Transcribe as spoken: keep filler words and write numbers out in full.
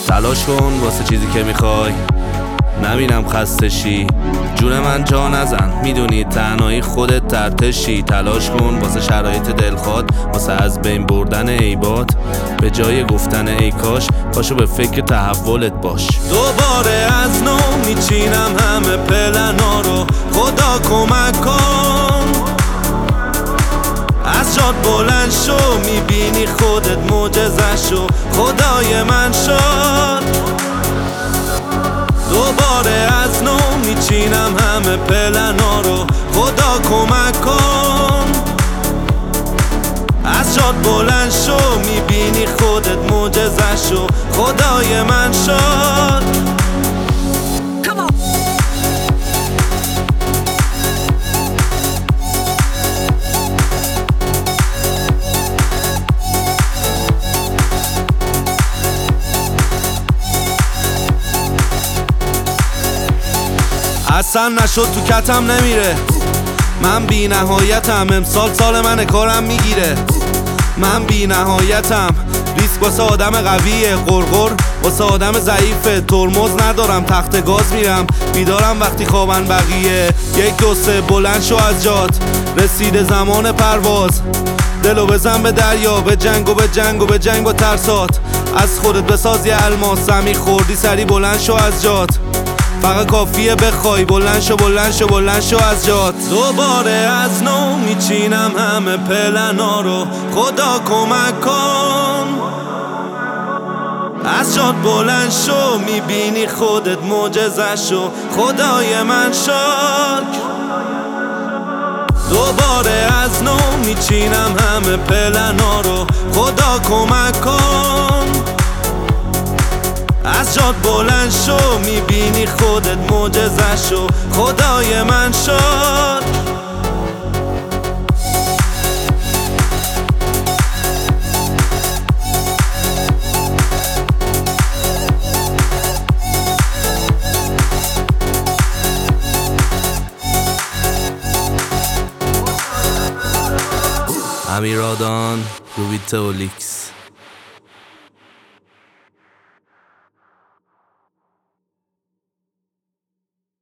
تلاش کن واسه چیزی که میخوای، نبینم خسته شی. جون من جا نزن، میدونی تنهایی خودت ترتشی. تلاش کن واسه شرایط دلخواد، واسه از بین بردن عیبات. به جای گفتن ای کاش، پاشو به فکر تحولت باش. دوباره از نو میچینم همه پلنا رو، خدا کمک کن. از جات بلند شو، میبینی خودت معجزه شو، خدای من شد. دوباره از نو میچینم همه پلنا رو، خدا کمک کن. از جات بلند شو، میبینی خودت معجزه شو، خدای من شد. اصلا نشد تو کتم نمیره، من بی نهایتم. امسال سال منه کارم میگیره، من بی نهایتم. ریسک واسه آدم قویه، غرغر واسه آدم ضعیفه. ترمز ندارم تخت گاز میرم، بیدارم وقتی خوابن بقیه. یک دو سه بلند شو از جات، رسیده زمان پرواز. دلو بزن به دریا، به جنگ و به جنگ و به جنگ با ترسات. از خودت بساز یه الماس، زمین خوردی سری بلند شو از جات. فقط کافیه بخوای، بلند شو بلند شو بلند شو از جات. دوباره از نو میچینم همه پلنا رو، خدا کمک کن. از جات بلند شو، میبینی خودت معجزه شو، خدای من شکر. دوباره از نو میچینم همه پلنا رو، خدا کمک کن. از جات بلند شو، میبینی خودت معجزه شو، خدای من شد. امیرادان روبیتولیکس.